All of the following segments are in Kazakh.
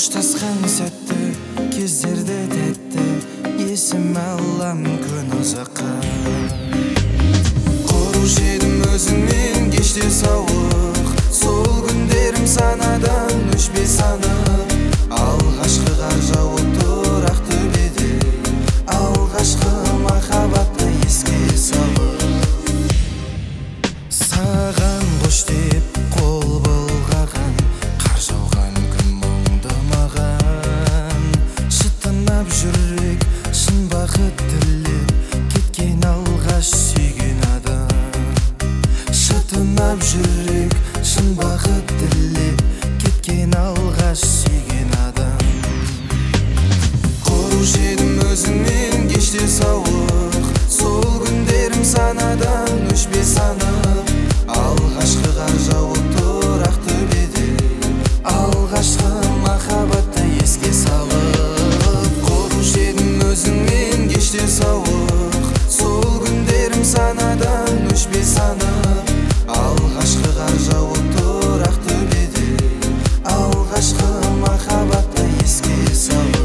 қоштасқан сәтті кездерде тәтті есіме алам күн ұзаққа. Құрушы едім өзіңмен кеште сауық, сол күндерім санадан өшпей санып. Алғашқы қар жауып тұр Ақтөбеде, алғашқы махаббатты еске салып. Саған қош деп қол бұлғаған, қар жауған күн мұңды маған. Шытынап жүрек шын бақыт тілеп, кеткен алғаш сүйген адам. Шытынап жүрек шын бақыт тілеп, кеткен алғаш сүйген адам. Құрушы едім өзіңмен кеште сауық, сол күндерім санадан өшпей санып. Алғашқы қар жауып тұр Ақтөбеде, алғашқы махаббатты еске салып. Құрушы едім өзіңмен кеште сауық, сол күндерім санадан өшпей санып. Алғашқы қар жауып тұр Ақтөбеде, алғашқы махаббатты еске салып.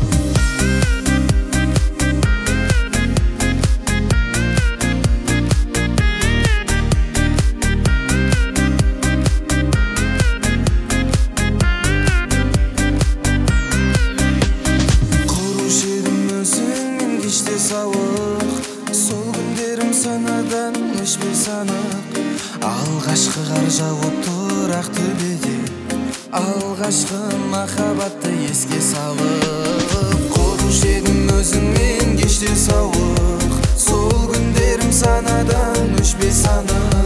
Сол күндерім санадан өшпей санып. Алғашқы қар жауып тұр Ақтөбеде, алғашқы махаббатты еске салып. Құрушы едім өзіңмен кеште сауық, сол күндерім санадан өшпей санып.